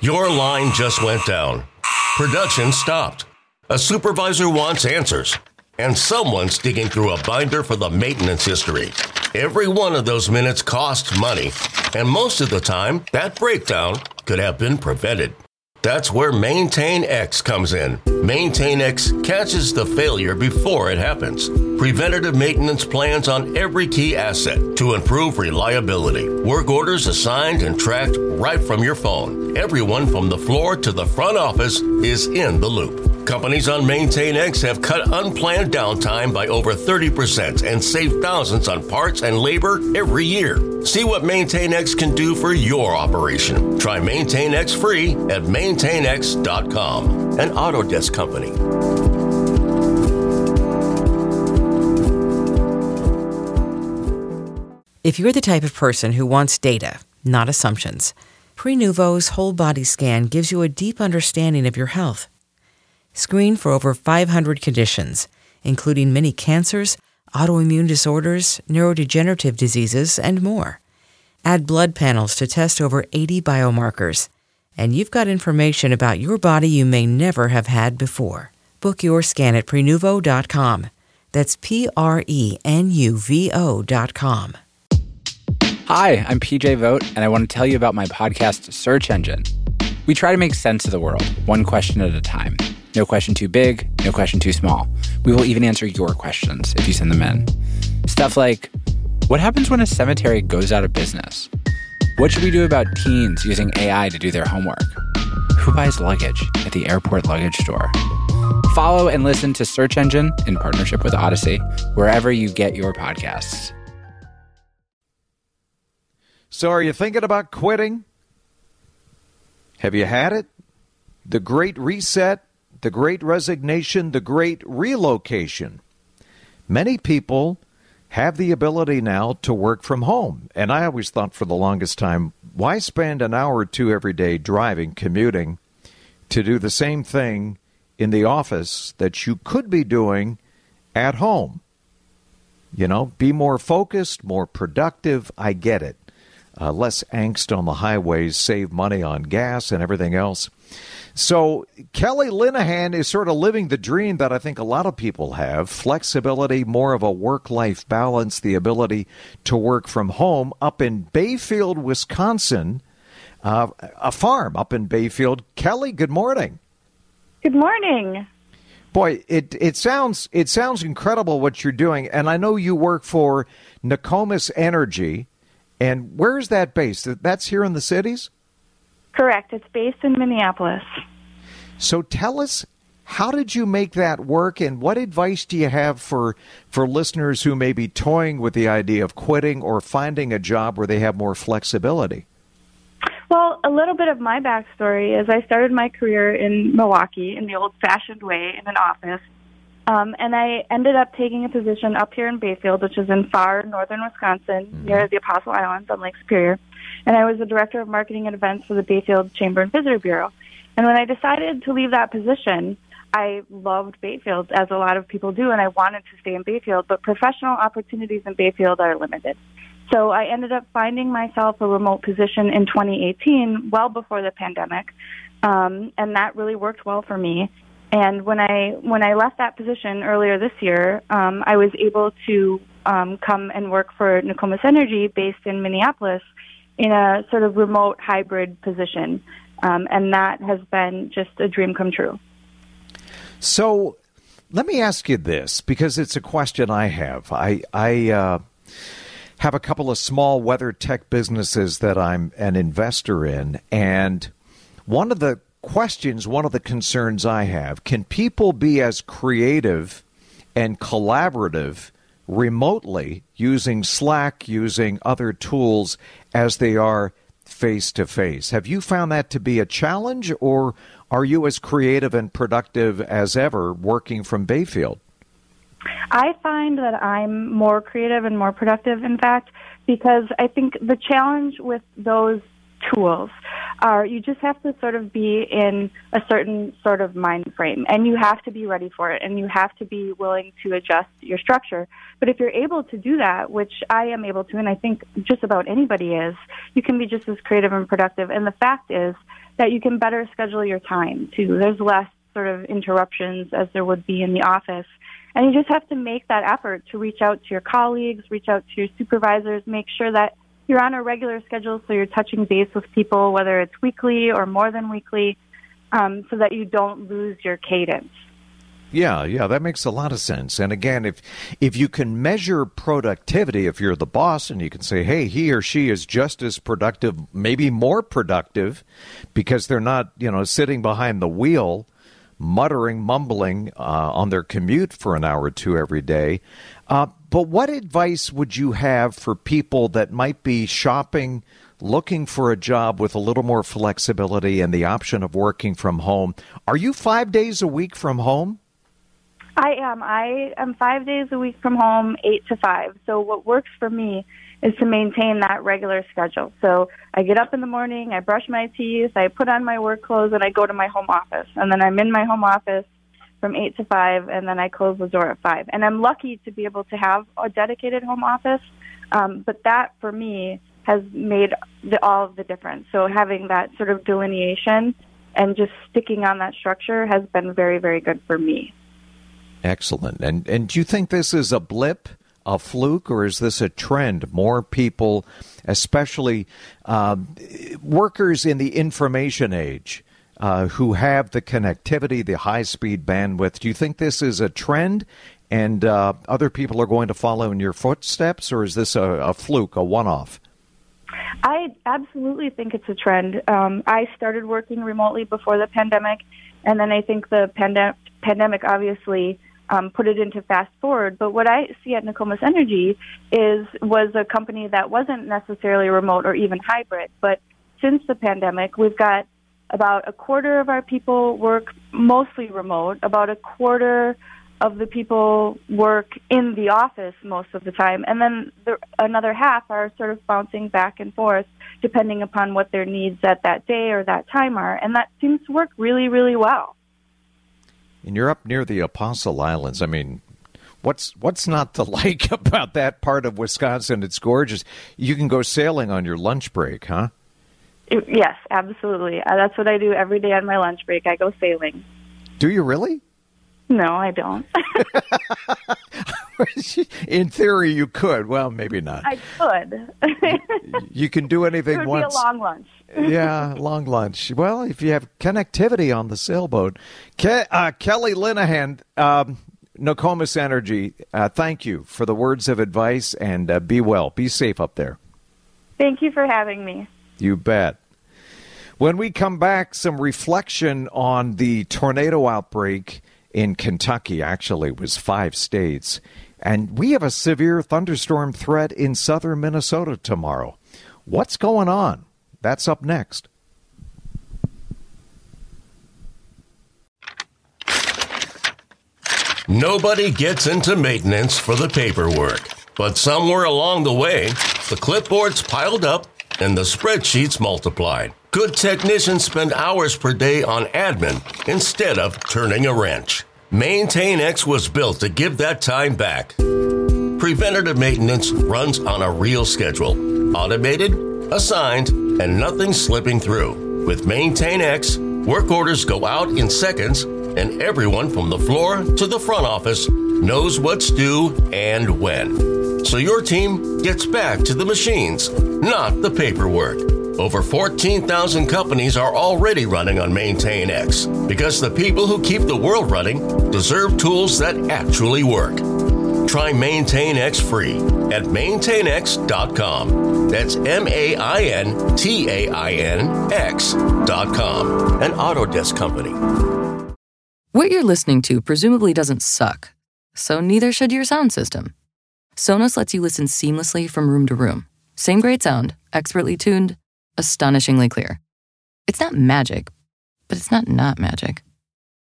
Your line just went down. Production stopped. A supervisor wants answers. And someone's digging through a binder for the maintenance history. Every one of those minutes costs money. And most of the time, that breakdown could have been prevented. That's where MaintainX comes in. MaintainX catches the failure before it happens. Preventative maintenance plans on every key asset to improve reliability. Work orders assigned and tracked right from your phone. Everyone from the floor to the front office is in the loop. Companies on MaintainX have cut unplanned downtime by over 30% and saved thousands on parts and labor every year. See what MaintainX can do for your operation. Try MaintainX free at maintainx.com, an Autodesk company. If you're the type of person who wants data, not assumptions, Prenuvo's whole body scan gives you a deep understanding of your health. Screen for over 500 conditions, including many cancers, autoimmune disorders, neurodegenerative diseases, and more. Add blood panels to test over 80 biomarkers. And you've got information about your body you may never have had before. Book your scan at Prenuvo.com. That's Prenuvo.com. Hi, I'm PJ Vogt, and I want to tell you about my podcast, Search Engine. We try to make sense of the world, one question at a time. No question too big, no question too small. We will even answer your questions if you send them in. Stuff like, what happens when a cemetery goes out of business? What should we do about teens using AI to do their homework? Who buys luggage at the airport luggage store? Follow and listen to Search Engine in partnership with Odyssey, wherever you get your podcasts. So are you thinking about quitting? Have you had it? The Great Reset, the Great Resignation, the Great Relocation. Many people have the ability now to work from home. And I always thought for the longest time, why spend an hour or two every day driving, commuting, to do the same thing in the office that you could be doing at home? You know, be more focused, more productive. I get it. Less angst on the highways, save money on gas and everything else. So Kelly Linehan is sort of living the dream that I think a lot of people have. Flexibility, more of a work-life balance, the ability to work from home up in Bayfield, Wisconsin, a farm up in Bayfield. Kelly, good morning. Good morning. Boy, it sounds incredible what you're doing. And I know you work for Nokomis Energy. And where is that based? That's here in the cities? Correct. It's based in Minneapolis. So tell us, how did you make that work, and what advice do you have for listeners who may be toying with the idea of quitting or finding a job where they have more flexibility? Well, a little bit of my backstory is I started my career in Milwaukee in the old-fashioned way in an office. And I ended up taking a position up here in Bayfield, which is in far northern Wisconsin, near the Apostle Islands on Lake Superior. And I was the director of marketing and events for the Bayfield Chamber and Visitor Bureau. And when I decided to leave that position, I loved Bayfield, as a lot of people do, and I wanted to stay in Bayfield. But professional opportunities in Bayfield are limited. So I ended up finding myself a remote position in 2018, well before the pandemic, and that really worked well for me. And when I left that position earlier this year, I was able to come and work for Nokomis Energy based in Minneapolis in a sort of remote hybrid position. And that has been just a dream come true. So let me ask you this, because it's a question I have. I have a couple of small weather tech businesses that I'm an investor in, and one of the concerns I have, can people be as creative and collaborative remotely using Slack, using other tools as they are face-to-face? Have you found that to be a challenge, or are you as creative and productive as ever working from Bayfield? I find that I'm more creative and more productive, in fact, because I think the challenge with those tools are you just have to sort of be in a certain sort of mind frame, and you have to be ready for it, and you have to be willing to adjust your structure. But if you're able to do that, which I am able to, and I think just about anybody is, you can be just as creative and productive. And the fact is that you can better schedule your time, too. There's less sort of interruptions as there would be in the office. And you just have to make that effort to reach out to your colleagues, reach out to your supervisors, make sure that you're on a regular schedule so you're touching base with people, whether it's weekly or more than weekly, so that you don't lose your cadence. Yeah, that makes a lot of sense. And again, if you can measure productivity, if you're the boss and you can say, hey, he or she is just as productive, maybe more productive, because they're not, sitting behind the wheel, mumbling on their commute for an hour or two every day. But what advice would you have for people that might be shopping, looking for a job with a little more flexibility and the option of working from home? Are you 5 days a week from home? I am. I am 5 days a week from home, 8 to 5. So what works for me is to maintain that regular schedule. So I get up in the morning, I brush my teeth, I put on my work clothes, and I go to my home office. And then I'm in my home office from 8 to 5, and then I close the door at 5. And I'm lucky to be able to have a dedicated home office, but that, for me, has made all of the difference. So having that sort of delineation and just sticking on that structure has been very, very good for me. Excellent. And do you think this is a blip, a fluke, or is this a trend? More people, especially workers in the information age, who have the connectivity, the high-speed bandwidth. Do you think this is a trend and other people are going to follow in your footsteps, or is this a fluke, a one-off? I absolutely think it's a trend. I started working remotely before the pandemic, and then I think the pandemic obviously put it into fast forward. But what I see at Nokomis Energy was a company that wasn't necessarily remote or even hybrid. But since the pandemic, we've got about a quarter of our people work mostly remote. About a quarter of the people work in the office most of the time. And then another half are sort of bouncing back and forth depending upon what their needs at that day or that time are. And that seems to work really, really well. And you're up near the Apostle Islands. I mean, what's not to like about that part of Wisconsin? It's gorgeous. You can go sailing on your lunch break, huh? Yes, absolutely. That's what I do every day on my lunch break. I go sailing. Do you really? No, I don't. In theory, you could. Well, maybe not. I could. You can do anything once. It would once. be a long lunch. Yeah, long lunch. Well, if you have connectivity on the sailboat. Kelly Linehan, Nokomis Energy, thank you for the words of advice, and be well. Be safe up there. Thank you for having me. You bet. When we come back, some reflection on the tornado outbreak in Kentucky. Actually, it was 5 states. And we have a severe thunderstorm threat in southern Minnesota tomorrow. What's going on? That's up next. Nobody gets into maintenance for the paperwork, but somewhere along the way, the clipboards piled up and the spreadsheets multiplied. Good technicians spend hours per day on admin instead of turning a wrench. MaintainX was built to give that time back. Preventative maintenance runs on a real schedule, automated, assigned, and nothing slipping through. With MaintainX, work orders go out in seconds, and everyone from the floor to the front office knows what's due and when. So your team gets back to the machines, not the paperwork. Over 14,000 companies are already running on MaintainX because the people who keep the world running deserve tools that actually work. Try MaintainX free at maintainx.com. That's MaintainX.com. An Autodesk company. What you're listening to presumably doesn't suck, so neither should your sound system. Sonos lets you listen seamlessly from room to room. Same great sound, expertly tuned, astonishingly clear. It's not magic, but it's not magic.